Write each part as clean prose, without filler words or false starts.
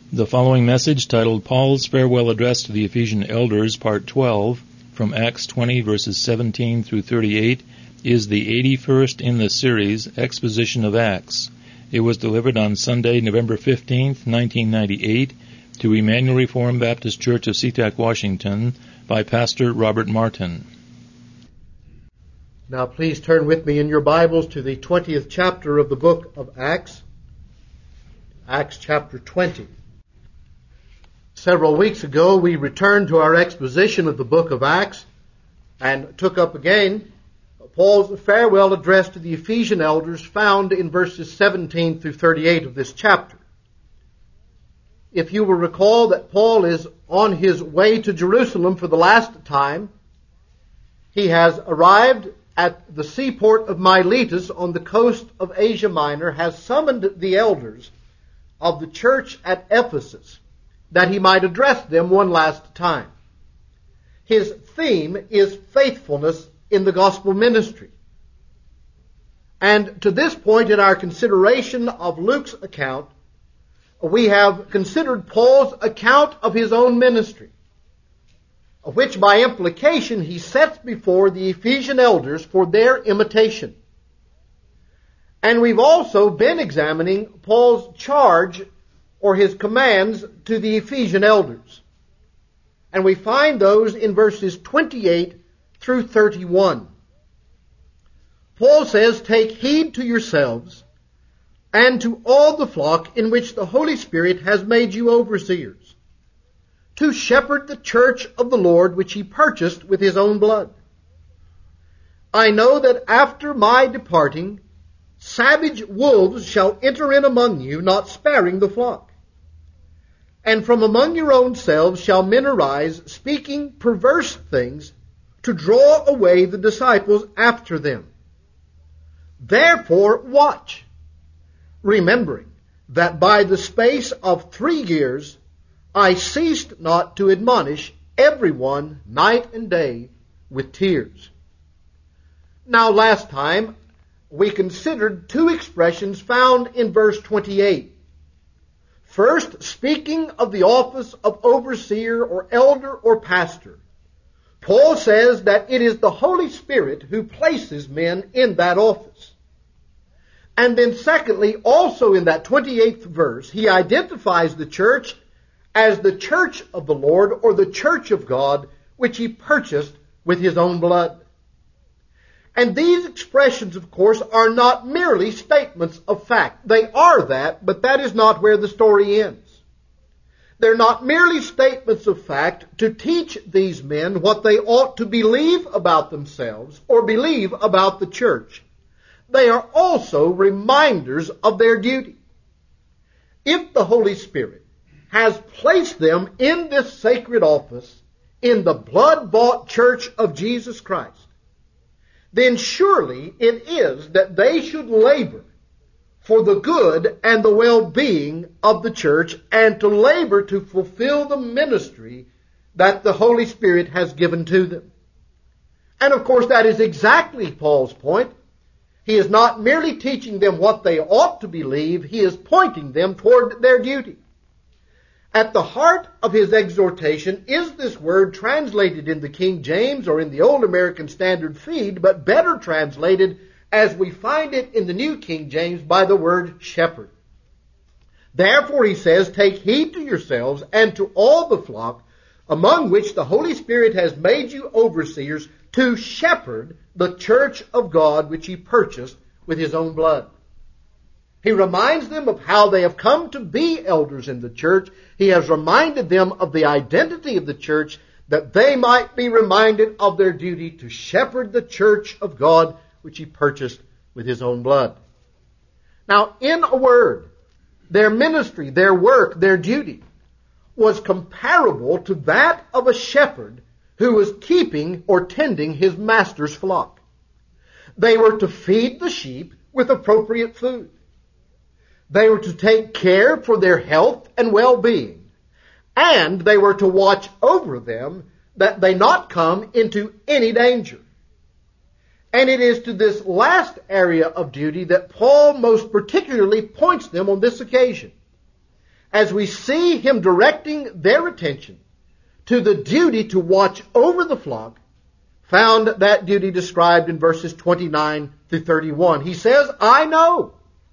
The following message, titled Paul's Farewell Address to the Ephesian Elders, Part 12, from Acts 20, verses 17 through 38, is the 81st in the series, Exposition of Acts. It was delivered on Sunday, November 15, 1998, to Emmanuel Reformed Baptist Church of SeaTac, Washington, by Pastor Robert Martin. Now please turn with me in your Bibles to the 20th chapter of the book of Acts, Acts chapter 20. Several weeks ago we returned to our exposition of the book of Acts and took up again Paul's farewell address to the Ephesian elders found in verses 17 through 38 of this chapter. If you will recall that Paul is on his way to Jerusalem for the last time, he has arrived at the seaport of Miletus on the coast of Asia Minor, has summoned the elders of the church at Ephesus that he might address them one last time. His theme is faithfulness in the gospel ministry. And to this point in our consideration of Luke's account, we have considered Paul's account of his own ministry, which by implication he sets before the Ephesian elders for their imitation. And we've also been examining Paul's charge or his commands to the Ephesian elders. And we find those in verses 28 through 31. Paul says, "Take heed to yourselves and to all the flock in which the Holy Spirit has made you overseers, to shepherd the church of the Lord which he purchased with his own blood. I know that after my departing, savage wolves shall enter in among you, not sparing the flock. And from among your own selves shall men arise, speaking perverse things, to draw away the disciples after them. Therefore watch, remembering that by the space of 3 years I ceased not to admonish everyone night and day with tears." Now last time we considered two expressions found in verse 28. First, speaking of the office of overseer or elder or pastor, Paul says that it is the Holy Spirit who places men in that office. And then secondly, also in that 28th verse, he identifies the church as the church of the Lord, or the church of God, which he purchased with his own blood. And these expressions, of course, are not merely statements of fact. They are that, but that is not where the story ends. They're not merely statements of fact to teach these men what they ought to believe about themselves or believe about the church. They are also reminders of their duty. If the Holy Spirit has placed them in this sacred office in the blood-bought church of Jesus Christ, then surely it is that they should labor for the good and the well-being of the church, and to labor to fulfill the ministry that the Holy Spirit has given to them. And of course that is exactly Paul's point. He is not merely teaching them what they ought to believe, he is pointing them toward their duty. At the heart of his exhortation is this word translated in the King James or in the Old American Standard Feed, but better translated as we find it in the New King James by the word shepherd. Therefore, he says, "Take heed to yourselves and to all the flock among which the Holy Spirit has made you overseers, to shepherd the church of God which he purchased with his own blood." He reminds them of how they have come to be elders in the church. He has reminded them of the identity of the church, that they might be reminded of their duty to shepherd the church of God which he purchased with his own blood. Now, in a word, their ministry, their work, their duty was comparable to that of a shepherd who was keeping or tending his master's flock. They were to feed the sheep with appropriate food. They were to take care for their health and well-being. And they were to watch over them that they not come into any danger. And it is to this last area of duty that Paul most particularly points them on this occasion. as we see him directing their attention to the duty to watch over the flock, found that duty described in verses 29 through 31. He says, I know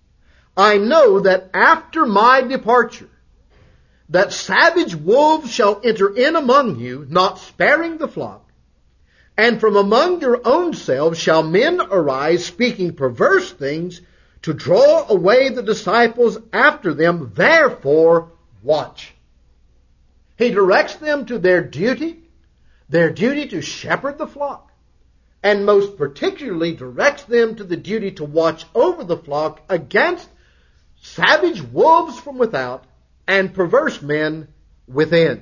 that after my departure, that savage wolves shall enter in among you, not sparing the flock. And from among your own selves shall men arise, speaking perverse things, to draw away the disciples after them. Therefore, watch. He directs them to their duty to shepherd the flock, and most particularly directs them to the duty to watch over the flock against savage wolves from without and perverse men within.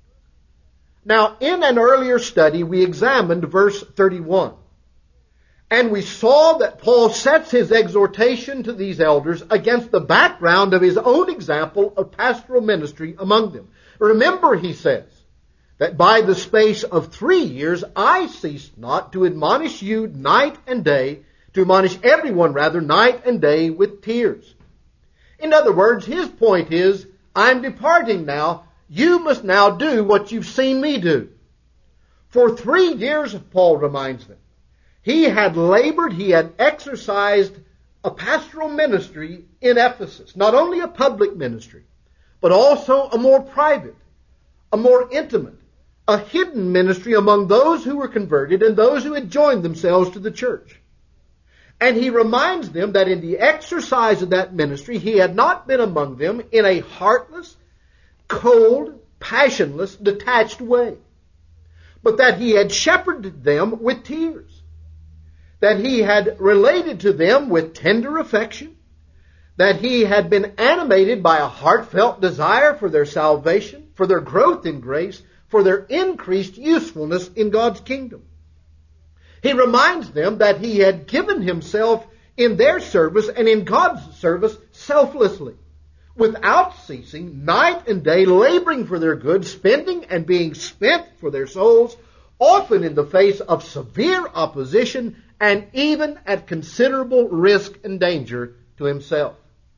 Now, in an earlier study, we examined verse 31, and we saw that Paul sets his exhortation to these elders against the background of his own example of pastoral ministry among them. Remember, he says, that by the space of 3 years I ceased not to admonish you night and day, to admonish everyone rather, night and day with tears. In other words, his point is, I'm departing now. You must now do what you've seen me do. For 3 years, Paul reminds them, he had labored, he had exercised a pastoral ministry in Ephesus. Not only a public ministry, but also a more private, a more intimate, a hidden ministry among those who were converted and those who had joined themselves to the church. And he reminds them that in the exercise of that ministry, he had not been among them in a heartless, cold, passionless, detached way, but that he had shepherded them with tears, that he had related to them with tender affection, that he had been animated by a heartfelt desire for their salvation, for their growth in grace, for their increased usefulness in God's kingdom. He reminds them that he had given himself in their service and in God's service selflessly, without ceasing, night and day, laboring for their good, spending and being spent for their souls, often in the face of severe opposition and even at considerable risk and danger to himself.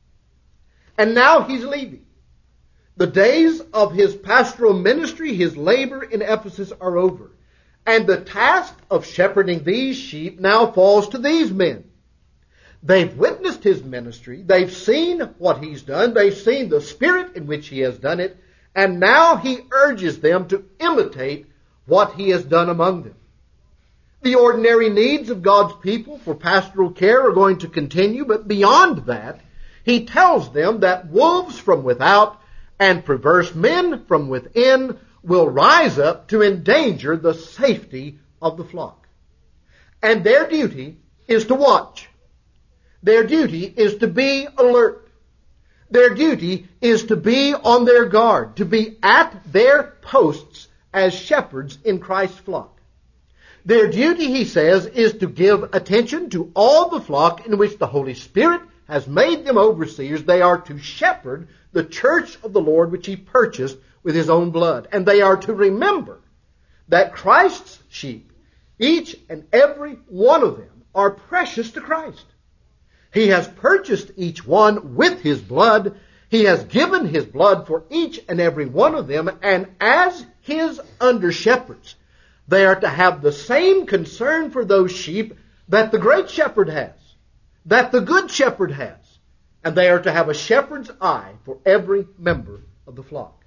And now he's leaving. The days of his pastoral ministry, his labor in Ephesus, are over. And the task of shepherding these sheep now falls to these men. They've witnessed his ministry. They've seen what he's done. They've seen the spirit in which he has done it. And now he urges them to imitate what he has done among them. The ordinary needs of God's people for pastoral care are going to continue, but beyond that, he tells them that wolves from without and perverse men from within will rise up to endanger the safety of the flock. And their duty is to watch. Their duty is to be alert. Their duty is to be on their guard, to be at their posts as shepherds in Christ's flock. Their duty, he says, is to give attention to all the flock in which the Holy Spirit has made them overseers. They are to shepherd the church of the Lord which he purchased with his own blood. And they are to remember that Christ's sheep, each and every one of them, are precious to Christ. He has purchased each one with his blood. He has given his blood for each and every one of them. And as his under-shepherds, they are to have the same concern for those sheep that the great shepherd has, that the good shepherd has. And they are to have a shepherd's eye for every member of the flock.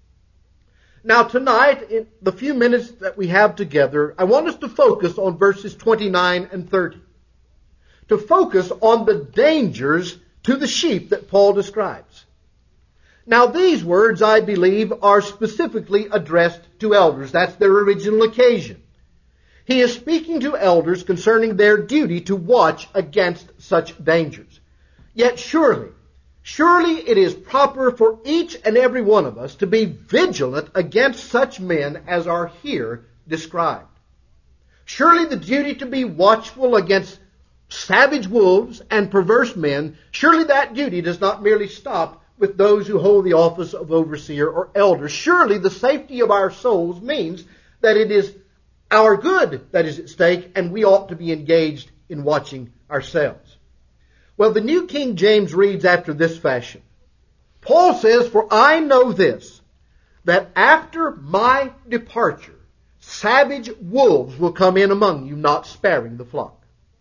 Now tonight, in the few minutes that we have together, I want us to focus on verses 29 and 30. To focus on the dangers to the sheep that Paul describes. Now these words, I believe, are specifically addressed to elders. That's their original occasion. He is speaking to elders concerning their duty to watch against such dangers. Yet surely it is proper for each and every one of us to be vigilant against such men as are here described. Surely the duty to be watchful against savage wolves and perverse men, surely that duty does not merely stop with those who hold the office of overseer or elder. Surely the safety of our souls means that it is our good that is at stake, and we ought to be engaged in watching ourselves. Well, the New King James reads after this fashion. Paul says, "For I know this, that after my departure, savage wolves will come in among you, not sparing the flock.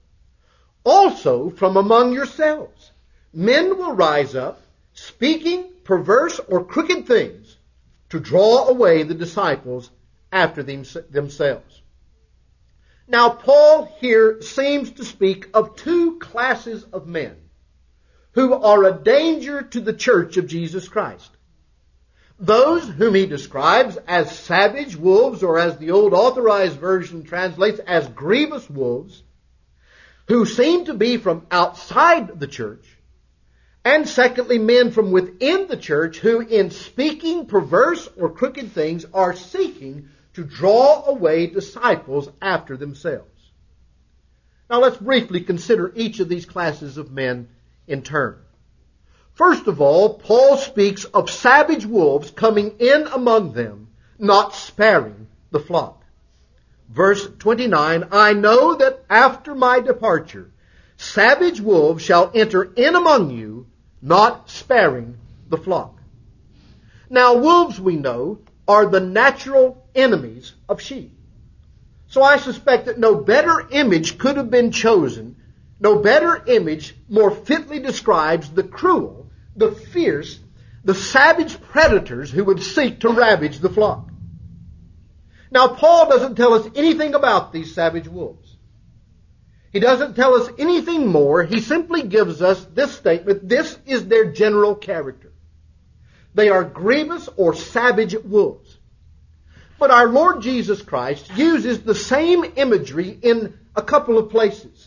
Also from among yourselves, men will rise up, speaking perverse or crooked things, to draw away the disciples after themselves." Now, Paul here seems to speak of two classes of men who are a danger to the church of Jesus Christ. Those whom he describes as savage wolves, or as the old Authorized Version translates, as grievous wolves, who seem to be from outside the church. And secondly, men from within the church who, in speaking perverse or crooked things, are seeking to draw away disciples after themselves. Now let's briefly consider each of these classes of men in turn. First of all, Paul speaks of savage wolves coming in among them, not sparing the flock. Verse 29, "I know that after my departure, savage wolves shall enter in among you, not sparing the flock." Now, wolves, we know, are the natural enemies of sheep. So I suspect that no better image could have been chosen, no better image more fitly describes the cruel, the fierce, the savage predators who would seek to ravage the flock. Now, Paul doesn't tell us anything about these savage wolves. He doesn't tell us anything more. He simply gives us this statement: this is their general character. They are grievous or savage wolves. But our Lord Jesus Christ uses the same imagery in a couple of places.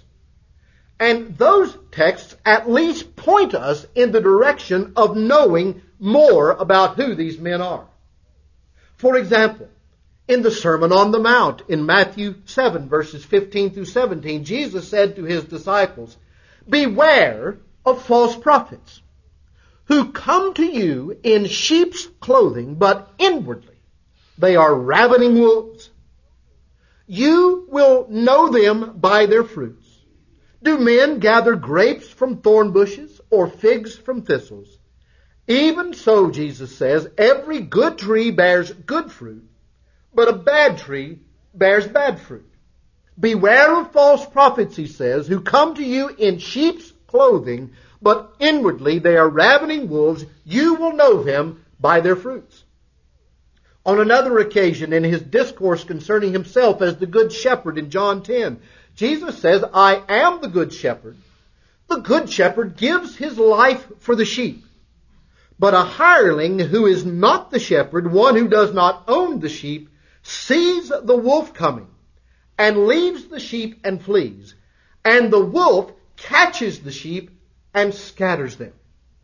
And those texts at least point us in the direction of knowing more about who these men are. For example, in the Sermon on the Mount in Matthew 7, verses 15 through 17, Jesus said to his disciples, "Beware of false prophets, who come to you in sheep's clothing, but inwardly they are ravening wolves. You will know them by their fruits. Do men gather grapes from thorn bushes or figs from thistles? Even so," Jesus says, "every good tree bears good fruit, but a bad tree bears bad fruit. Beware of false prophets," he says, "who come to you in sheep's clothing, but inwardly they are ravening wolves. You will know them by their fruits." On another occasion, in his discourse concerning himself as the Good Shepherd in John 10, Jesus says, "I am the Good Shepherd. The Good Shepherd gives his life for the sheep. But a hireling who is not the shepherd, one who does not own the sheep, sees the wolf coming and leaves the sheep and flees. And the wolf catches the sheep and scatters them."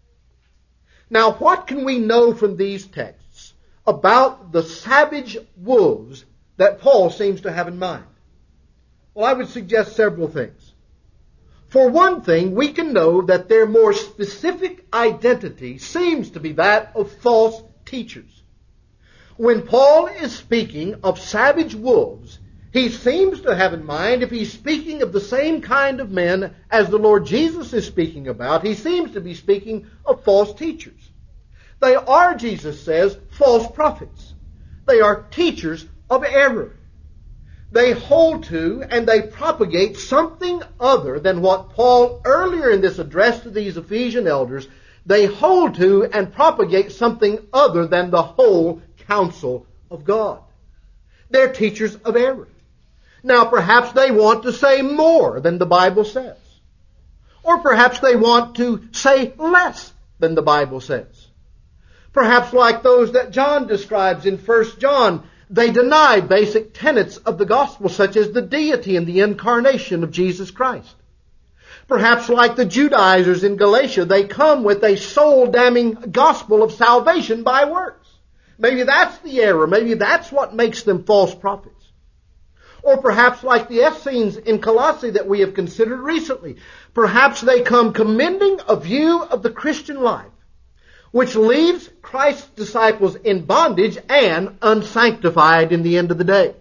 Now, what can we know from these texts about the savage wolves that Paul seems to have in mind? Well, I would suggest several things. For one thing, we can know that their more specific identity seems to be that of false teachers. When Paul is speaking of savage wolves, he seems to have in mind, if he's speaking of the same kind of men as the Lord Jesus is speaking about, he seems to be speaking of false teachers. They are, Jesus says, false prophets. They are teachers of error. They hold to and they propagate something other than what Paul earlier in this address to these Ephesian elders, they hold to and propagate something other than the whole counsel of God. They're teachers of error. Now, perhaps they want to say more than the Bible says. Or perhaps they want to say less than the Bible says. Perhaps like those that John describes in 1 John, they deny basic tenets of the gospel, such as the deity and the incarnation of Jesus Christ. Perhaps like the Judaizers in Galatia, they come with a soul-damning gospel of salvation by works. Maybe that's the error. Maybe that's what makes them false prophets. Or perhaps like the Essenes in Colossae that we have considered recently. Perhaps they come commending a view of the Christian life which leaves Christ's disciples in bondage and unsanctified in the end of the day.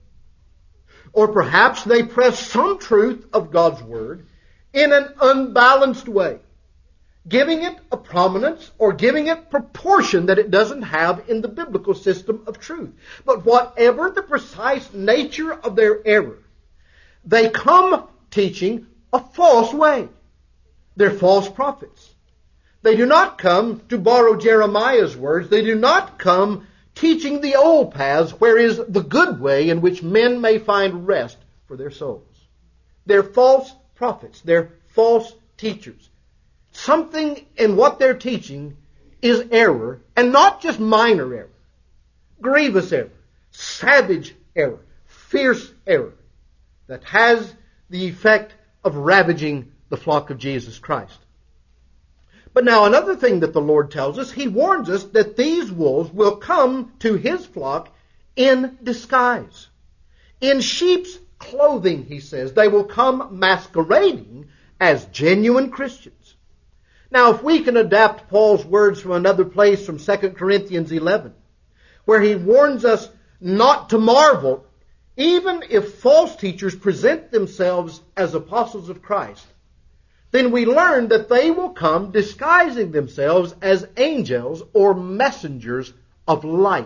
Or perhaps they press some truth of God's Word in an unbalanced way, giving it a prominence or giving it proportion that it doesn't have in the biblical system of truth. But whatever the precise nature of their error, they come teaching a false way. They're false prophets. They do not come, to borrow Jeremiah's words, they do not come teaching the old paths, where is the good way in which men may find rest for their souls. They're false prophets. They're false teachers. Something in what they're teaching is error, and not just minor error, grievous error, savage error, fierce error, that has the effect of ravaging the flock of Jesus Christ. But now another thing that the Lord tells us, He warns us that these wolves will come to His flock in disguise. In sheep's clothing, He says. They will come masquerading as genuine Christians. Now, if we can adapt Paul's words from another place, from 2 Corinthians 11, where he warns us not to marvel, even if false teachers present themselves as apostles of Christ, then we learn that they will come disguising themselves as angels or messengers of light.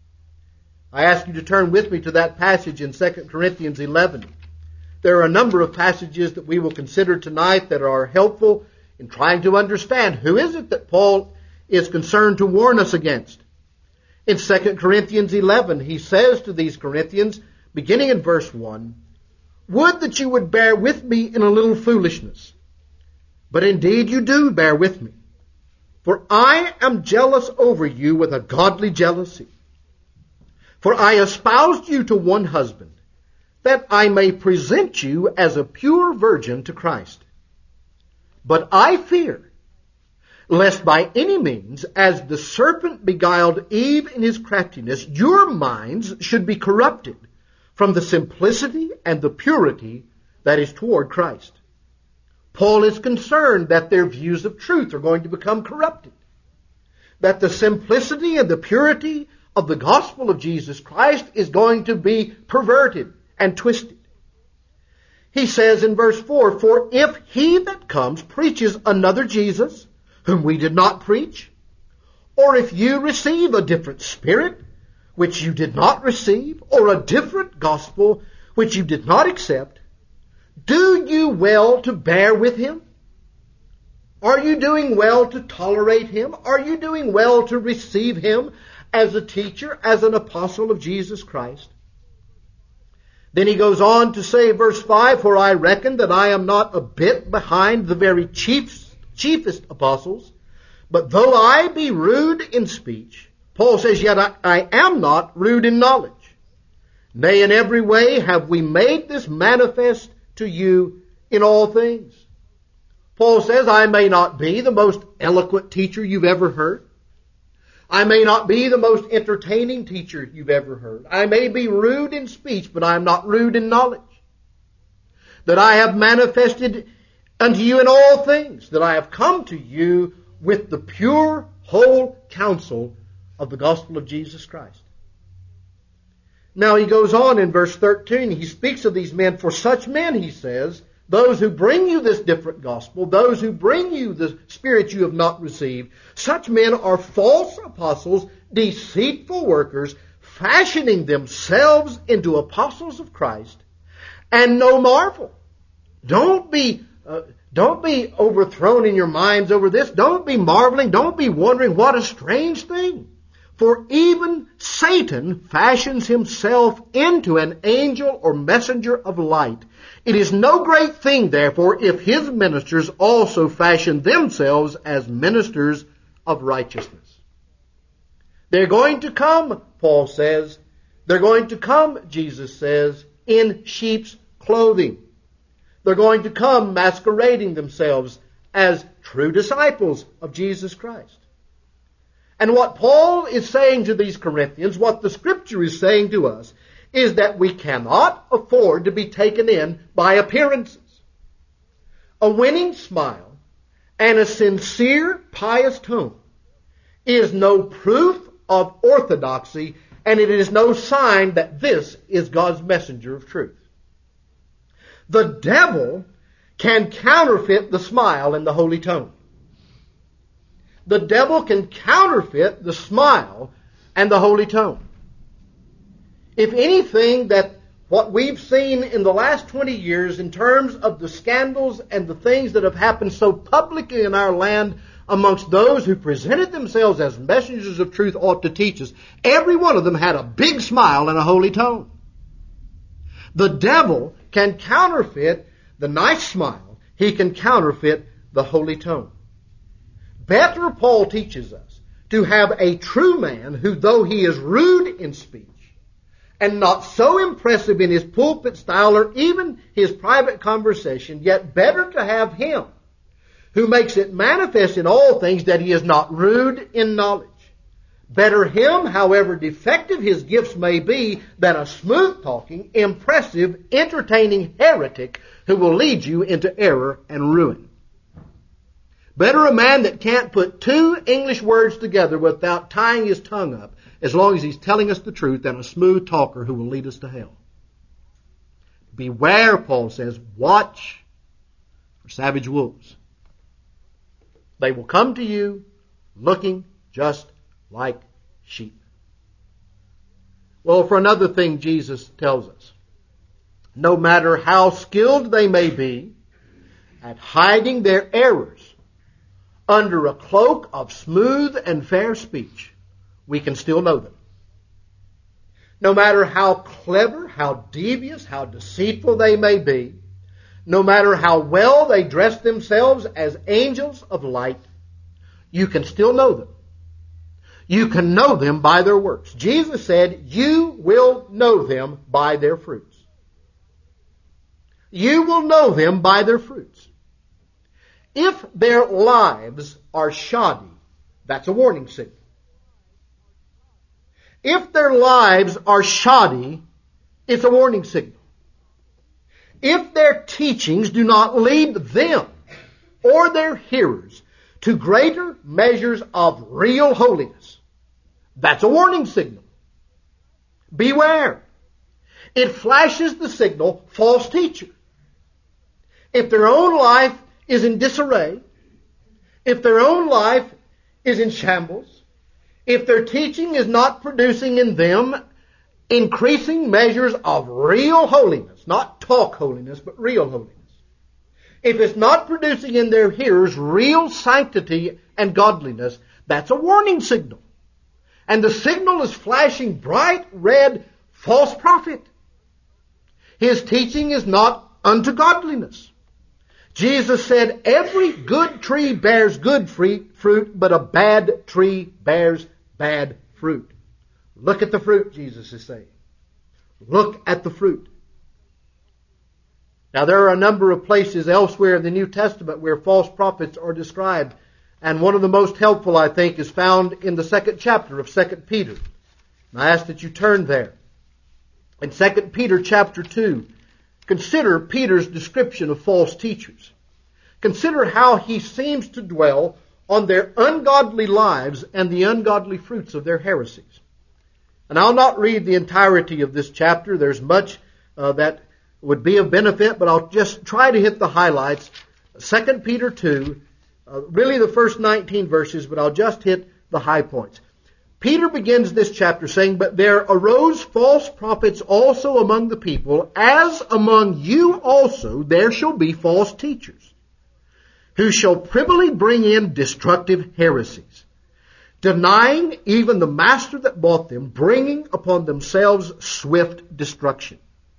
I ask you to turn with me to that passage in 2 Corinthians 11. There are a number of passages that we will consider tonight that are helpful in trying to understand who is it that Paul is concerned to warn us against. In 2 Corinthians 11, he says to these Corinthians, beginning in verse 1, "Would that you would bear with me in a little foolishness. But indeed you do bear with me. For I am jealous over you with a godly jealousy. For I espoused you to one husband, that I may present you as a pure virgin to Christ. But I fear, lest by any means, as the serpent beguiled Eve in his craftiness, your minds should be corrupted from the simplicity and the purity that is toward Christ." Paul is concerned that their views of truth are going to become corrupted, that the simplicity and the purity of the gospel of Jesus Christ is going to be perverted and twisted. He says in verse 4, "For if he that comes preaches another Jesus, whom we did not preach, or if you receive a different spirit, which you did not receive, or a different gospel, which you did not accept, do you well to bear with him? Are you doing well to tolerate him? Are you doing well to receive him as a teacher, as an apostle of Jesus Christ?" Then he goes on to say, verse 5, "For I reckon that I am not a bit behind the very chiefest apostles, but though I be rude in speech," Paul says, "yet I am not rude in knowledge. Nay, in every way have we made this manifest to you in all things." Paul says, I may not be the most eloquent teacher you've ever heard. I may not be the most entertaining teacher you've ever heard. I may be rude in speech, but I am not rude in knowledge. That I have manifested unto you in all things, that I have come to you with the pure, whole counsel of the gospel of Jesus Christ. Now he goes on in verse 13, he speaks of these men. "For such men," he says, "those who bring you this different gospel, those who bring you the spirit you have not received, such men are false apostles, deceitful workers, fashioning themselves into apostles of Christ. And no marvel." Don't be overthrown in your minds over this. Don't be marveling. Don't be wondering, what a strange thing. "For even Satan fashions himself into an angel or messenger of light. It is no great thing, therefore, if his ministers also fashion themselves as ministers of righteousness." They're going to come, Paul says. They're going to come, Jesus says, in sheep's clothing. They're going to come masquerading themselves as true disciples of Jesus Christ. And what Paul is saying to these Corinthians, what the Scripture is saying to us, is that we cannot afford to be taken in by appearances. A winning smile and a sincere, pious tone is no proof of orthodoxy, and it is no sign that this is God's messenger of truth. The devil can counterfeit the smile and the holy tone. The devil can counterfeit the smile and the holy tone. If anything, that what we've seen in the last 20 years in terms of the scandals and the things that have happened so publicly in our land amongst those who presented themselves as messengers of truth ought to teach us, every one of them had a big smile and a holy tone. The devil can counterfeit the nice smile. He can counterfeit the holy tone. Better, Paul teaches us, to have a true man who, though he is rude in speech and not so impressive in his pulpit style or even his private conversation, yet better to have him who makes it manifest in all things that he is not rude in knowledge. Better him, however defective his gifts may be, than a smooth-talking, impressive, entertaining heretic who will lead you into error and ruin. Better a man that can't put two English words together without tying his tongue up, as long as he's telling us the truth, than a smooth talker who will lead us to hell. Beware, Paul says, watch for savage wolves. They will come to you looking just like sheep. Well, for another thing, Jesus tells us, no matter how skilled they may be at hiding their errors under a cloak of smooth and fair speech, we can still know them. No matter how clever, how devious, how deceitful they may be, no matter how well they dress themselves as angels of light, you can still know them. You can know them by their works. Jesus said, you will know them by their fruits. You will know them by their fruits. If their lives are shoddy, that's a warning signal. If their lives are shoddy, it's a warning signal. If their teachings do not lead them or their hearers to greater measures of real holiness, that's a warning signal. Beware. It flashes the signal, false teacher. If their own life is in disarray, if their own life is in shambles, if their teaching is not producing in them increasing measures of real holiness, not talk holiness, but real holiness, if it's not producing in their hearers real sanctity and godliness, that's a warning signal. And the signal is flashing bright red, false prophet. His teaching is not unto godliness. Jesus said, every good tree bears good fruit, but a bad tree bears bad fruit. Look at the fruit, Jesus is saying. Look at the fruit. Now, there are a number of places elsewhere in the New Testament where false prophets are described. And one of the most helpful, I think, is found in the 2nd chapter of 2 Peter. And I ask that you turn there. In 2 Peter chapter 2, consider Peter's description of false teachers. Consider how he seems to dwell on their ungodly lives and the ungodly fruits of their heresies. And I'll not read the entirety of this chapter. There's much that would be of benefit, but I'll just try to hit the highlights. 2 Peter 2, really the first 19 verses, but I'll just hit the high points. Peter begins this chapter saying, but there arose false prophets also among the people, as among you also there shall be false teachers, who shall privily bring in destructive heresies, denying even the master that bought them, bringing upon themselves swift destruction.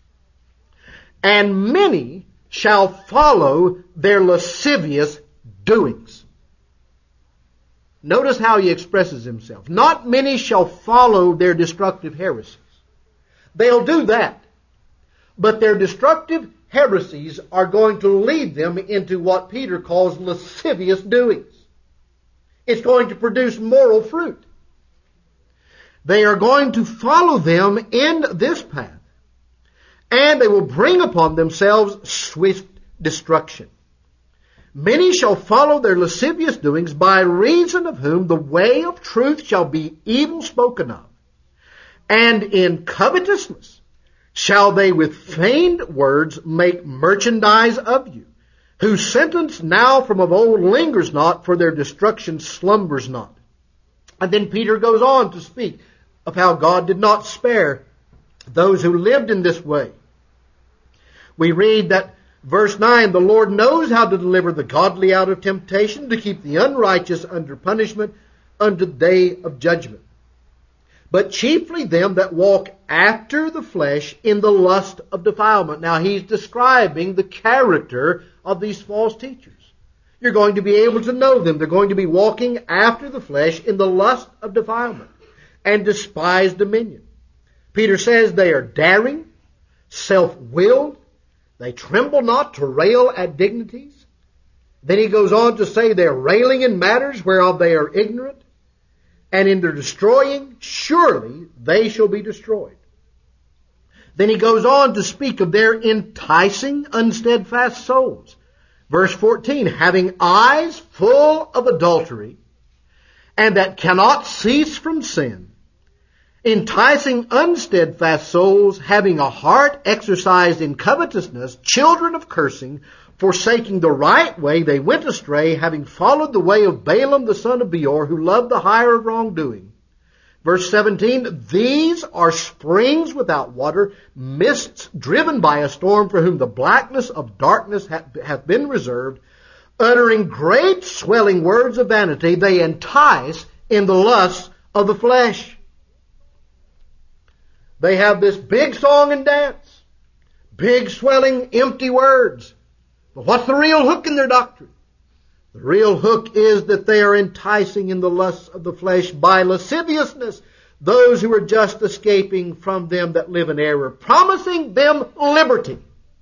And many shall follow their lascivious doings. Notice how he expresses himself. Not many shall follow their destructive heresies. They'll do that. But their destructive heresies are going to lead them into what Peter calls lascivious doings. It's going to produce moral fruit. They are going to follow them in this path, and they will bring upon themselves swift destruction. Many shall follow their lascivious doings, by reason of whom the way of truth shall be evil spoken of. And in covetousness shall they with feigned words make merchandise of you, whose sentence now from of old lingers not, for their destruction slumbers not. And then Peter goes on to speak of how God did not spare those who lived in this way. We read that verse 9, the Lord knows how to deliver the godly out of temptation, to keep the unrighteous under punishment unto the day of judgment. But chiefly them that walk after the flesh in the lust of defilement. Now he's describing the character of these false teachers. You're going to be able to know them. They're going to be walking after the flesh in the lust of defilement and despise dominion. Peter says they are daring, self-willed, they tremble not to rail at dignities. Then he goes on to say they're railing in matters whereof they are ignorant, and in their destroying, surely they shall be destroyed. Then he goes on to speak of their enticing unsteadfast souls. Verse 14, having eyes full of adultery, and that cannot cease from sin, enticing unsteadfast souls, having a heart exercised in covetousness, children of cursing, forsaking the right way, they went astray, having followed the way of Balaam the son of Beor, who loved the hire of wrongdoing. Verse 17, these are springs without water, mists driven by a storm, for whom the blackness of darkness hath been reserved, uttering great swelling words of vanity, they entice in the lusts of the flesh. They have this big song and dance, big swelling empty words. But what's the real hook in their doctrine? The real hook is that they are enticing in the lusts of the flesh by lasciviousness those who are just escaping from them that live in error, promising them liberty.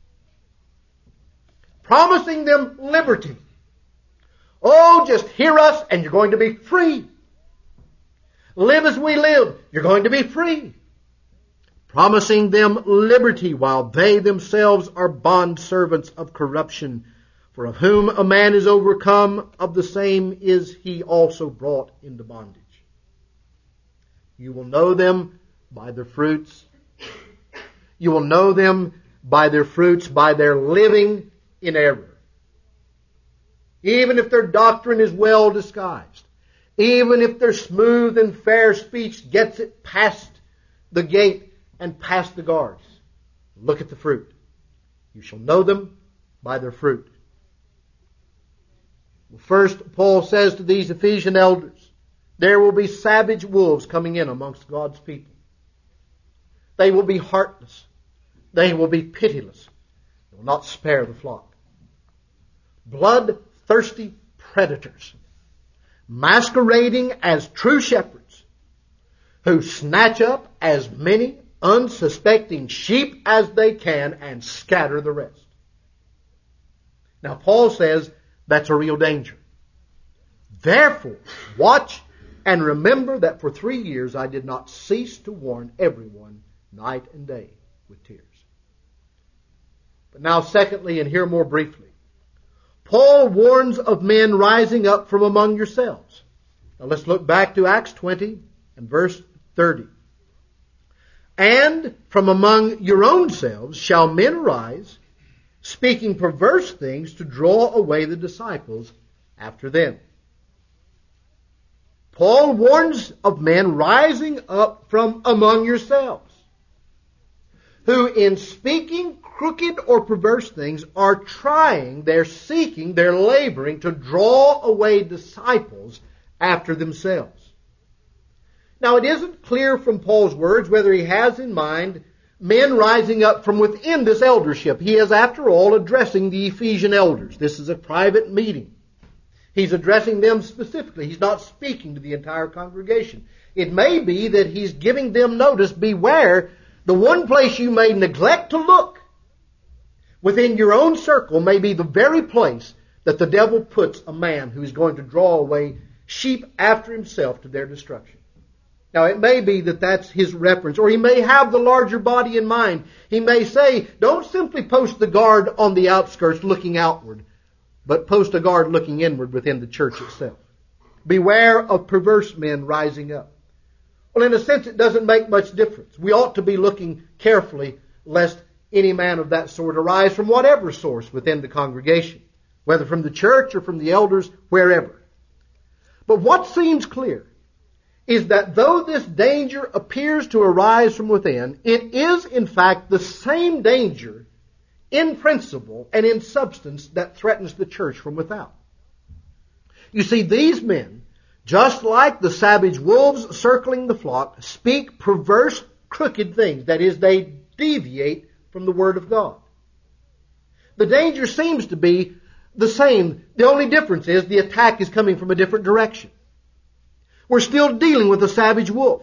Promising them liberty. Oh, just hear us and you're going to be free. Live as we live, you're going to be free. Promising them liberty while they themselves are bondservants of corruption. For of whom a man is overcome, of the same is he also brought into bondage. You will know them by their fruits. You will know them by their fruits, by their living in error. Even if their doctrine is well disguised, even if their smooth and fair speech gets it past the gate and past the guards, look at the fruit. You shall know them by their fruit. First, Paul says to these Ephesian elders, there will be savage wolves coming in amongst God's people. They will be heartless. They will be pitiless. They will not spare the flock. Bloodthirsty predators, masquerading as true shepherds, who snatch up as many unsuspecting sheep as they can and scatter the rest. Now Paul says that's a real danger. Therefore, watch and remember that for 3 years I did not cease to warn everyone night and day with tears. But now secondly, and here more briefly, Paul warns of men rising up from among yourselves. Now let's look back to Acts 20 and verse 30. And from among your own selves shall men arise, speaking perverse things to draw away the disciples after them. Paul warns of men rising up from among yourselves, who in speaking crooked or perverse things are trying, they're seeking, they're laboring to draw away disciples after themselves. Now, it isn't clear from Paul's words whether he has in mind men rising up from within this eldership. He is, after all, addressing the Ephesian elders. This is a private meeting. He's addressing them specifically. He's not speaking to the entire congregation. It may be that he's giving them notice, beware, the one place you may neglect to look within your own circle may be the very place that the devil puts a man who is going to draw away sheep after himself to their destruction. Now, it may be that that's his reference, or he may have the larger body in mind. He may say, don't simply post the guard on the outskirts looking outward, but post a guard looking inward within the church itself. Beware of perverse men rising up. Well, in a sense, it doesn't make much difference. We ought to be looking carefully lest any man of that sort arise from whatever source within the congregation. whether from the church or from the elders, wherever. But what seems clear is that though this danger appears to arise from within, it is in fact the same danger in principle and in substance that threatens the church from without. You see, these men, just like the savage wolves circling the flock, speak perverse, crooked things. That is, they deviate from the Word of God. The danger seems to be the same. The only difference is the attack is coming from a different direction. We're still dealing with a savage wolf.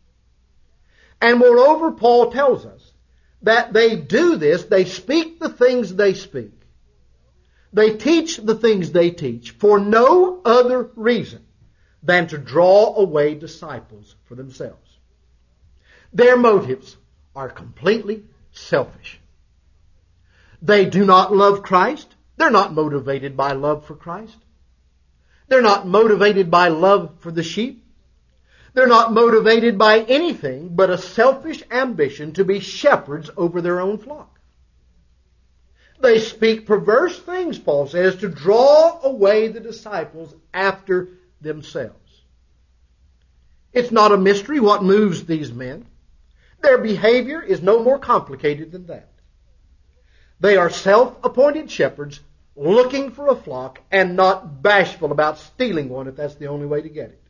And moreover, Paul tells us that they do this, they speak the things they speak. They teach the things they teach for no other reason than to draw away disciples for themselves. Their motives are completely selfish. They do not love Christ. They're not motivated by love for Christ. They're not motivated by love for the sheep. They're not motivated by anything but a selfish ambition to be shepherds over their own flock. They speak perverse things, Paul says, to draw away the disciples after themselves. It's not a mystery what moves these men. Their behavior is no more complicated than that. They are self-appointed shepherds looking for a flock and not bashful about stealing one if that's the only way to get it.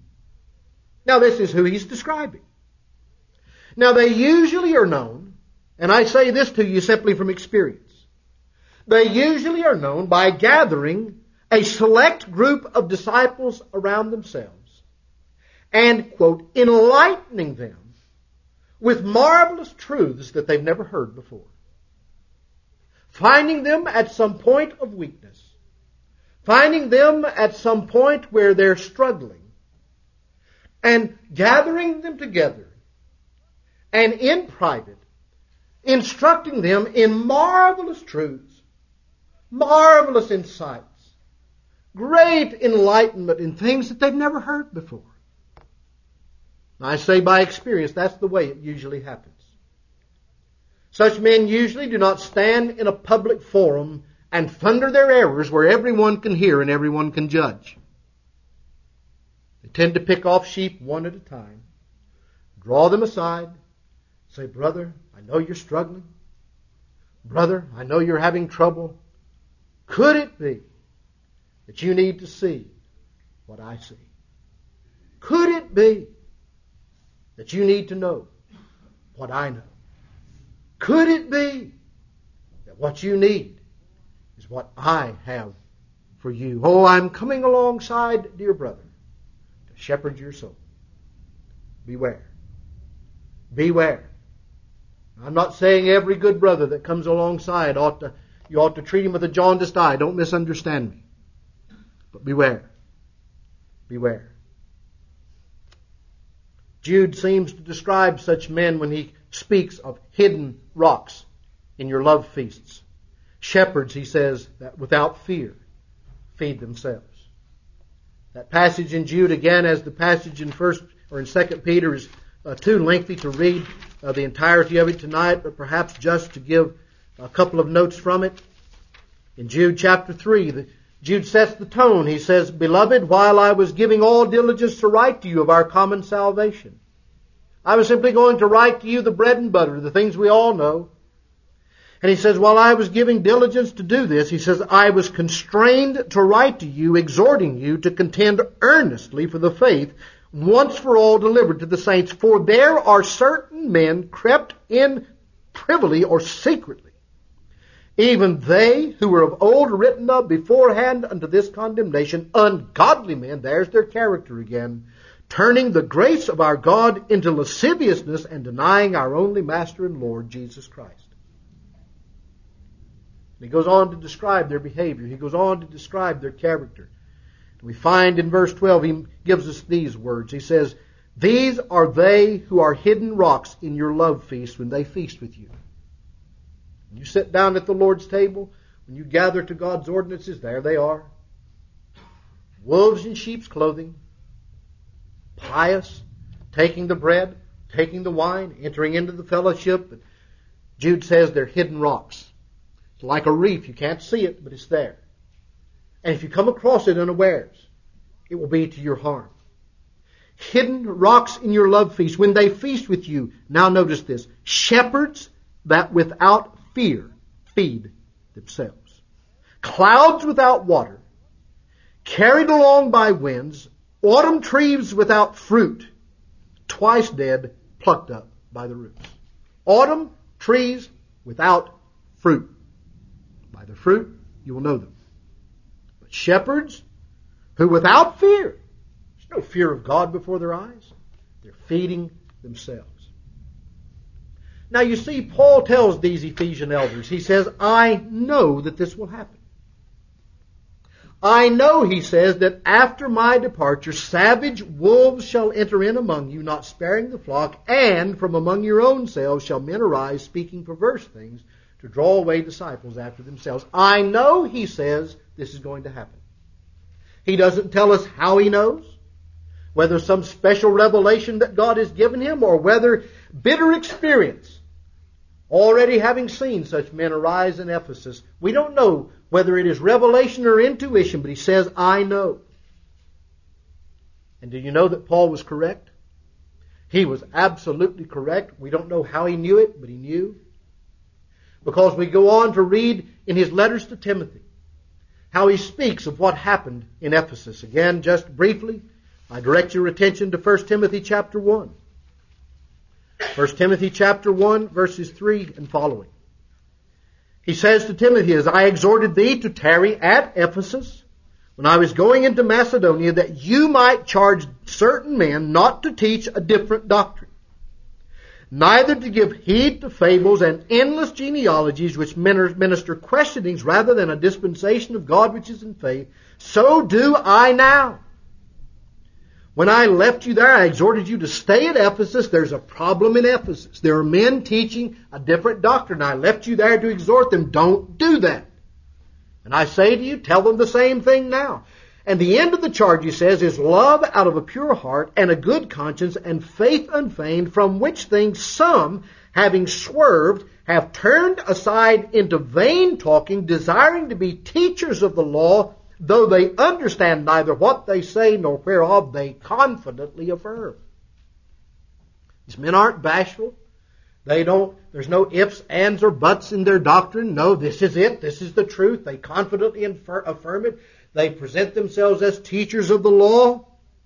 Now this is who he's describing. Now they usually are known, and I say this to you simply from experience, they usually are known by gathering a select group of disciples around themselves and, quote, enlightening them with marvelous truths that they've never heard before. Finding them at some point of weakness. Finding them at some point where they're struggling. And gathering them together. And in private, instructing them in marvelous truths. Marvelous insights. Great enlightenment in things that they've never heard before. I say by experience, that's the way it usually happens. Such men usually do not stand in a public forum and thunder their errors where everyone can hear and everyone can judge. They tend to pick off sheep one at a time, draw them aside, say, brother, I know you're struggling. Brother, I know you're having trouble. Could it be that you need to see what I see? Could it be that you need to know what I know? Could it be that what you need is what I have for you? Oh, I'm coming alongside, dear brother, to shepherd your soul. Beware. Beware. I'm not saying every good brother that comes alongside you ought to treat him with a jaundiced eye. Don't misunderstand me. But beware. Beware. Jude seems to describe such men when he speaks of hidden rocks in your love feasts. Shepherds, he says, that without fear feed themselves. That passage in Jude, again, as the passage in 2 Peter, is too lengthy to read the entirety of it tonight, but perhaps just to give a couple of notes from it. In Jude chapter 3, Jude sets the tone. He says, Beloved, while I was giving all diligence to write to you of our common salvation, I was simply going to write to you the bread and butter, the things we all know. And he says, while I was giving diligence to do this, he says, I was constrained to write to you, exhorting you to contend earnestly for the faith once for all delivered to the saints. For there are certain men crept in privily or secretly, even they who were of old written of beforehand unto this condemnation, ungodly men, there's their character again, turning the grace of our God into lasciviousness and denying our only Master and Lord, Jesus Christ. And he goes on to describe their behavior. He goes on to describe their character. And we find in verse 12, he gives us these words. He says, These are they who are hidden rocks in your love feast when they feast with you. When you sit down at the Lord's table, when you gather to God's ordinances, there they are. Wolves in sheep's clothing. Pious, taking the bread, taking the wine, entering into the fellowship. But Jude says they're hidden rocks. It's like a reef. You can't see it, but it's there. And if you come across it unawares, it will be to your harm. Hidden rocks in your love feast, when they feast with you. Now notice this. Shepherds that without fear feed themselves. Clouds without water, carried along by winds, autumn trees without fruit, twice dead, plucked up by the roots. Autumn trees without fruit. By the fruit you will know them. But shepherds who without fear, there's no fear of God before their eyes, they're feeding themselves. Now you see, Paul tells these Ephesian elders, he says, I know that this will happen. I know, he says, that after my departure, savage wolves shall enter in among you, not sparing the flock, and from among your own selves shall men arise, speaking perverse things, to draw away disciples after themselves. I know, he says, this is going to happen. He doesn't tell us how he knows, whether some special revelation that God has given him, or whether bitter experience, already having seen such men arise in Ephesus. We don't know whether it is revelation or intuition, but he says, I know. And do you know that Paul was correct? He was absolutely correct. We don't know how he knew it, but he knew. Because we go on to read in his letters to Timothy how he speaks of what happened in Ephesus. Again, just briefly, I direct your attention to 1 Timothy chapter 1. 1 Timothy chapter 1, verses 3 and following. He says to Timothy, as I exhorted thee to tarry at Ephesus, when I was going into Macedonia, that you might charge certain men not to teach a different doctrine, neither to give heed to fables and endless genealogies which minister questionings rather than a dispensation of God which is in faith. So do I now. When I left you there, I exhorted you to stay at Ephesus. There's a problem in Ephesus. There are men teaching a different doctrine. I left you there to exhort them. Don't do that. And I say to you, tell them the same thing now. And the end of the charge, he says, is love out of a pure heart and a good conscience and faith unfeigned, from which things some, having swerved, have turned aside into vain talking, desiring to be teachers of the law, though they understand neither what they say nor whereof they confidently affirm. These men aren't bashful. There's no ifs, ands, or buts in their doctrine. No, this is it. This is the truth. They confidently affirm it. They present themselves as teachers of the law.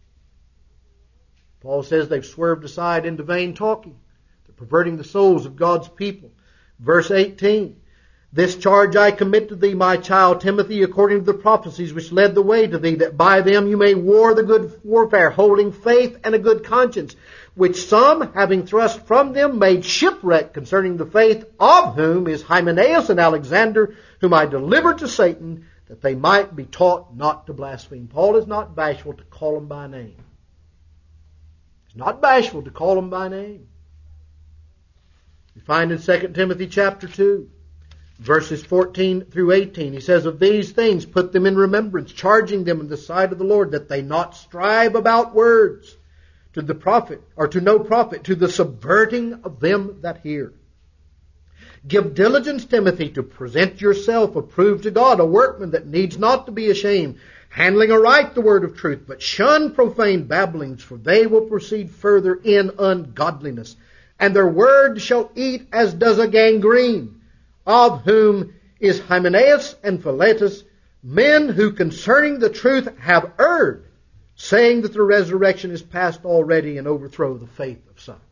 Paul says they've swerved aside into vain talking. They're perverting the souls of God's people. Verse 18. This charge I commit to thee, my child Timothy, according to the prophecies which led the way to thee, that by them you may war the good warfare, holding faith and a good conscience, which some, having thrust from them, made shipwreck concerning the faith, of whom is Hymenaeus and Alexander, whom I delivered to Satan, that they might be taught not to blaspheme. Paul is not bashful to call them by name. He's not bashful to call them by name. We find in 2 Timothy chapter 2, verses 14 through 18, he says, of these things put them in remembrance, charging them in the sight of the Lord, that they not strive about words to the profit, or to no profit, to the subverting of them that hear. Give diligence, Timothy, to present yourself approved to God, a workman that needs not to be ashamed, handling aright the word of truth, but shun profane babblings, for they will proceed further in ungodliness. And their word shall eat as does a gangrene, of whom is Hymenaeus and Philetus, men who concerning the truth have erred, saying that the resurrection is past already, and overthrow the faith of some.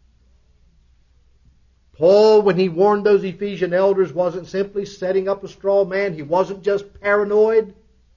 Paul, when he warned those Ephesian elders, wasn't simply setting up a straw man. He wasn't just paranoid.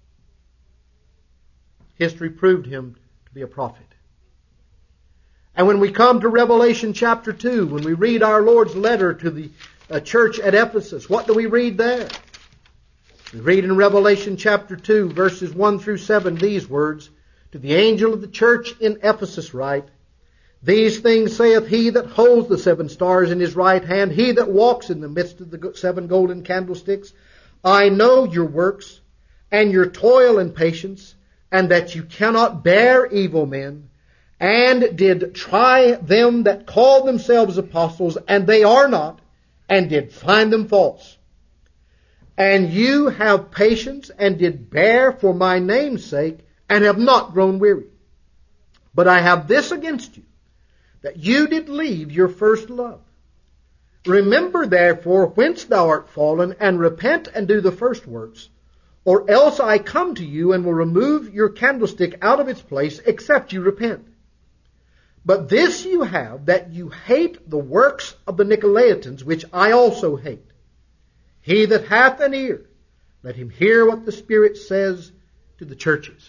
History proved him to be a prophet. And when we come to Revelation chapter 2, when we read our Lord's letter to the church at Ephesus, what do we read there? We read in Revelation chapter 2, verses 1 through 7, these words, to the angel of the church in Ephesus write, these things saith he that holds the 7 stars in his right hand, he that walks in the midst of the 7 golden candlesticks. I know your works, and your toil and patience, and that you cannot bear evil men, and did try them that call themselves apostles, and they are not, and did find them false. And you have patience and did bear for my name's sake, and have not grown weary. But I have this against you, that you did leave your first love. Remember therefore whence thou art fallen, and repent and do the first works, or else I come to you and will remove your candlestick out of its place, except you repent. But this you have, that you hate the works of the Nicolaitans, which I also hate. He that hath an ear, let him hear what the Spirit says to the churches.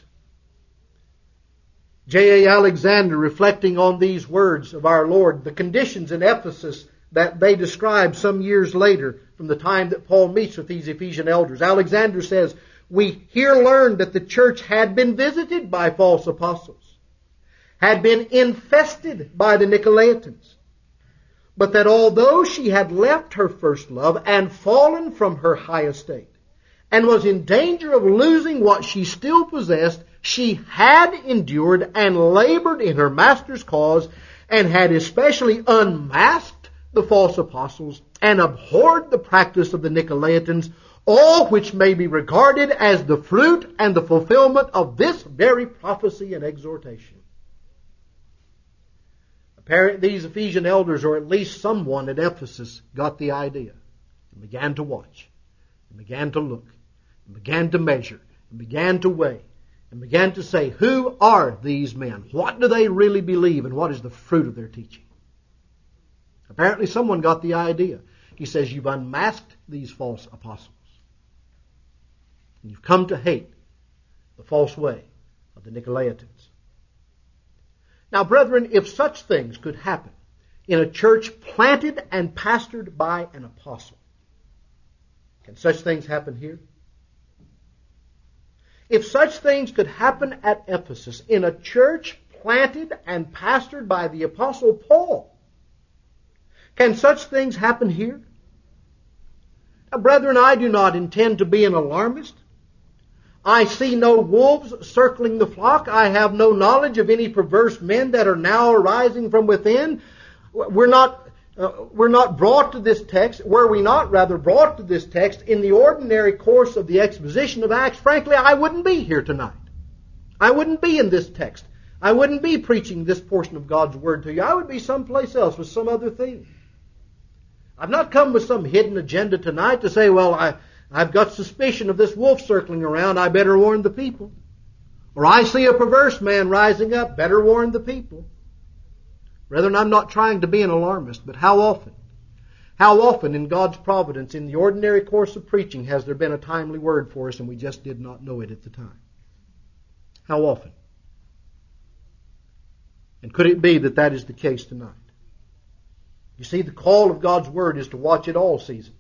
J.A. Alexander, reflecting on these words of our Lord, the conditions in Ephesus that they describe some years later from the time that Paul meets with these Ephesian elders, Alexander says, we here learn that the church had been visited by false apostles, had been infested by the Nicolaitans, but that although she had left her first love and fallen from her high estate, and was in danger of losing what she still possessed, she had endured and labored in her master's cause, and had especially unmasked the false apostles, and abhorred the practice of the Nicolaitans, all which may be regarded as the fruit and the fulfillment of this very prophecy and exhortation. Apparently these Ephesian elders, or at least someone at Ephesus, got the idea and began to watch, and began to look, and began to measure, and began to weigh, and began to say, who are these men? What do they really believe, and what is the fruit of their teaching? Apparently someone got the idea. He says, you've unmasked these false apostles, and you've come to hate the false way of the Nicolaitans. Now, brethren, if such things could happen in a church planted and pastored by an apostle, can such things happen here? If such things could happen at Ephesus in a church planted and pastored by the apostle Paul, can such things happen here? Now, brethren, I do not intend to be an alarmist. I see no wolves circling the flock. I have no knowledge of any perverse men that are now arising from within. We're not brought to this text. Were we not rather brought to this text in the ordinary course of the exposition of Acts, frankly, I wouldn't be here tonight. I wouldn't be in this text. I wouldn't be preaching this portion of God's Word to you. I would be someplace else with some other thing. I've not come with some hidden agenda tonight to say, well, I've got suspicion of this wolf circling around, I better warn the people. Or I see a perverse man rising up, better warn the people. Brethren, I'm not trying to be an alarmist, but how often in God's providence, in the ordinary course of preaching, has there been a timely word for us and we just did not know it at the time? How often? And could it be that that is the case tonight? You see, the call of God's Word is to watch at all seasons.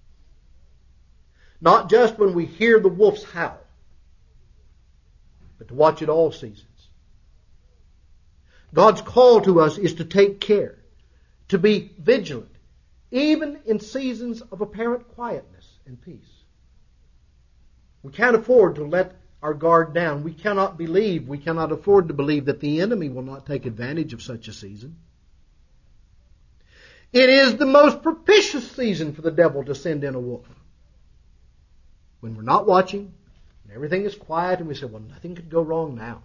Not just when we hear the wolf's howl, but to watch at all seasons. God's call to us is to take care, to be vigilant, even in seasons of apparent quietness and peace. We can't afford to let our guard down. We cannot afford to believe that the enemy will not take advantage of such a season. It is the most propitious season for the devil to send in a wolf. When we're not watching, and everything is quiet, and we say, well, nothing could go wrong now.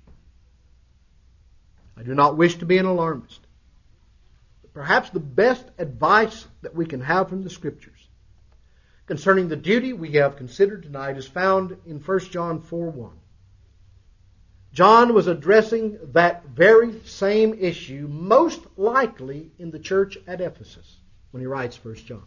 I do not wish to be an alarmist. But perhaps the best advice that we can have from the Scriptures concerning the duty we have considered tonight is found in 1 John 4:1. John was addressing that very same issue, most likely in the church at Ephesus, when he writes 1 John.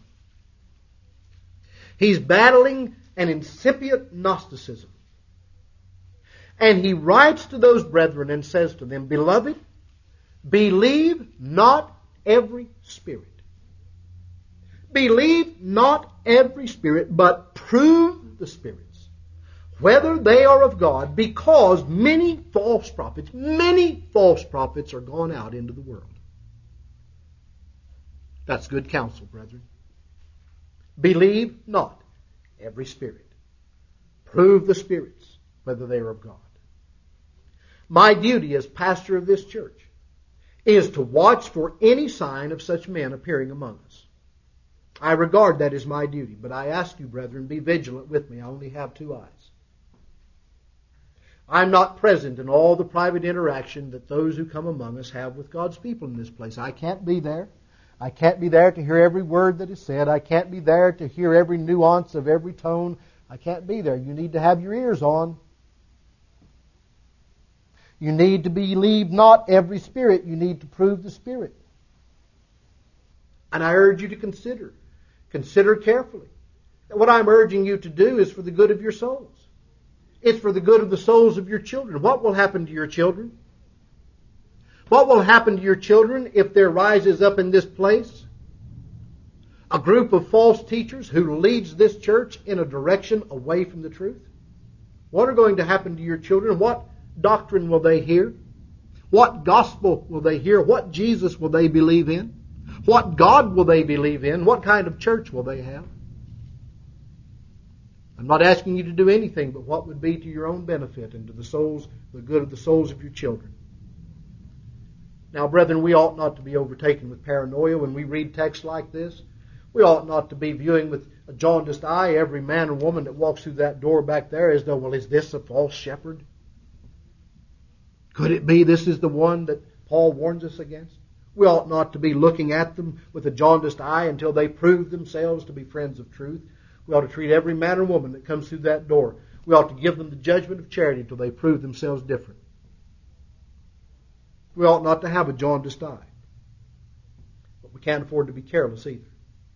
He's battling an incipient Gnosticism. And he writes to those brethren and says to them, Beloved, believe not every spirit. Believe not every spirit, but prove the spirits, whether they are of God, because many false prophets are gone out into the world. That's good counsel, brethren. Believe not every spirit. Prove the spirits, whether they are of God. My duty as pastor of this church is to watch for any sign of such men appearing among us. I regard that as my duty. But I ask you, brethren, be vigilant with me. I only have 2 eyes. I'm not present in all the private interaction that those who come among us have with God's people in this place. I can't be there. I can't be there to hear every word that is said. I can't be there to hear every nuance of every tone. I can't be there. You need to have your ears on. You need to believe not every spirit. You need to prove the Spirit. And I urge you to consider. Consider carefully. What I'm urging you to do is for the good of your souls. It's for the good of the souls of your children. What will happen to your children? What will happen to your children if there rises up in this place a group of false teachers who leads this church in a direction away from the truth? What are going to happen to your children? What doctrine will they hear? What gospel will they hear? What Jesus will they believe in? What God will they believe in? What kind of church will they have? I'm not asking you to do anything but what would be to your own benefit and to the good of the souls of your children. Now, brethren, we ought not to be overtaken with paranoia when we read texts like this. We ought not to be viewing with a jaundiced eye every man and woman that walks through that door back there as though, well, is this a false shepherd? Could it be this is the one that Paul warns us against? We ought not to be looking at them with a jaundiced eye until they prove themselves to be friends of truth. We ought to treat every man or woman that comes through that door. We ought to give them the judgment of charity until they prove themselves different. We ought not to have a jaundiced eye. But we can't afford to be careless either.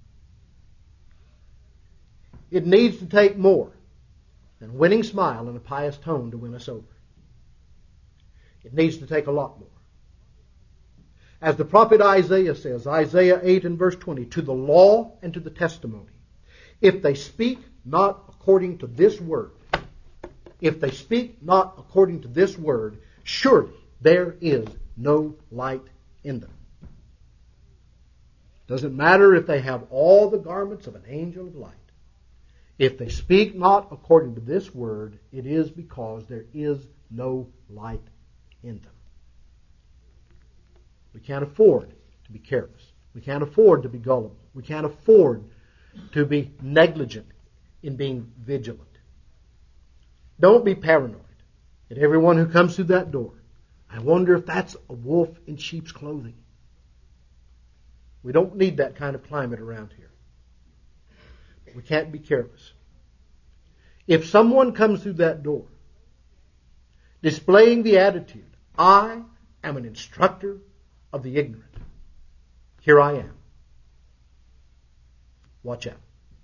It needs to take more than a winning smile and a pious tone to win us over. It needs to take a lot more. As the prophet Isaiah says, Isaiah 8 and verse 20, to the law and to the testimony, if they speak not according to this word, surely there is no light in them. Doesn't matter if they have all the garments of an angel of light. If they speak not according to this word, it is because there is no light in them. We can't afford to be careless. We can't afford to be gullible. We can't afford to be negligent in being vigilant. Don't be paranoid that everyone who comes through that door, I wonder if that's a wolf in sheep's clothing. We don't need that kind of climate around here. But we can't be careless. If someone comes through that door displaying the attitude, I am an instructor of the ignorant, here I am. Watch out.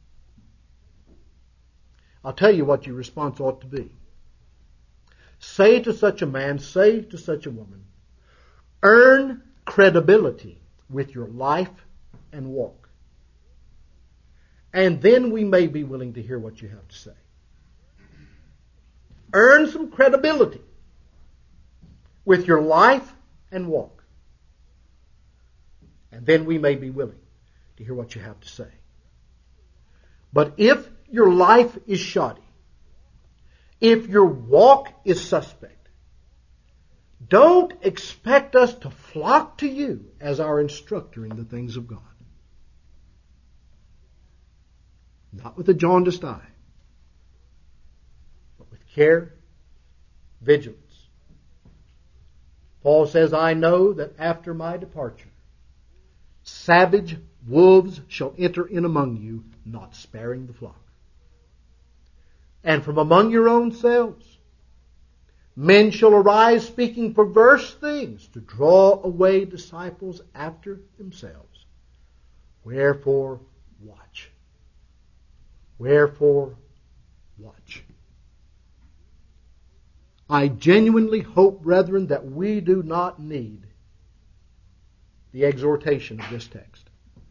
I'll tell you what your response ought to be. Say to such a man, say to such a woman, earn credibility with your life and walk. And then we may be willing to hear what you have to say. Earn some credibility with your life and walk. And then we may be willing to hear what you have to say. But if your life is shoddy, if your walk is suspect, don't expect us to flock to you as our instructor in the things of God. Not with a jaundiced eye, but with care, vigilance. Paul says, I know that after my departure, savage wolves shall enter in among you, not sparing the flock. And from among your own selves, men shall arise speaking perverse things to draw away disciples after themselves. Wherefore, watch. Wherefore, watch. I genuinely hope, brethren, that we do not need the exhortation of this text.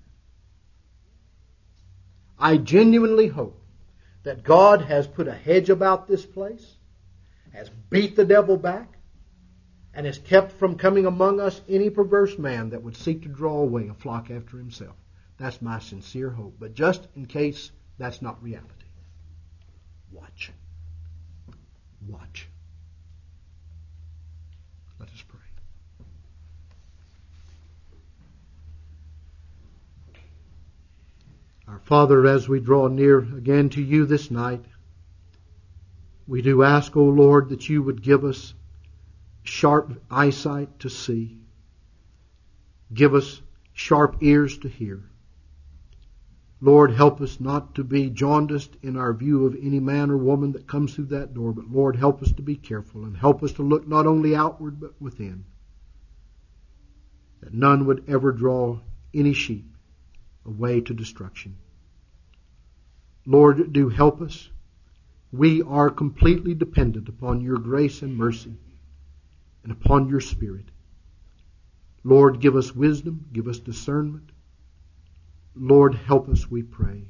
I genuinely hope that God has put a hedge about this place, has beat the devil back, and has kept from coming among us any perverse man that would seek to draw away a flock after himself. That's my sincere hope. But just in case that's not reality, watch. Watch. Let us pray. Father, as we draw near again to you this night, we do ask, O Lord, that you would give us sharp eyesight to see. Give us sharp ears to hear. Lord, help us not to be jaundiced in our view of any man or woman that comes through that door, but Lord, help us to be careful and help us to look not only outward but within, that none would ever draw any sheep away to destruction. Lord, do help us. We are completely dependent upon your grace and mercy and upon your Spirit. Lord, give us wisdom, give us discernment. Lord, help us, we pray.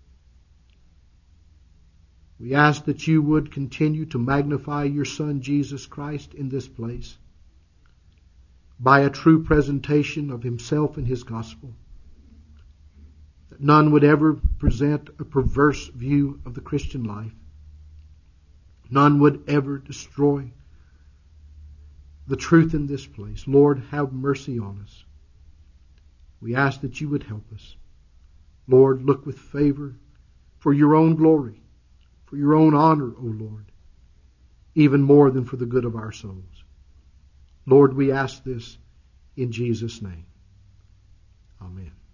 We ask that you would continue to magnify your Son, Jesus Christ, in this place by a true presentation of himself and his gospel. That none would ever present a perverse view of the Christian life. None would ever destroy the truth in this place. Lord, have mercy on us. We ask that you would help us. Lord, look with favor for your own glory, for your own honor, O Lord, even more than for the good of our souls. Lord, we ask this in Jesus' name. Amen.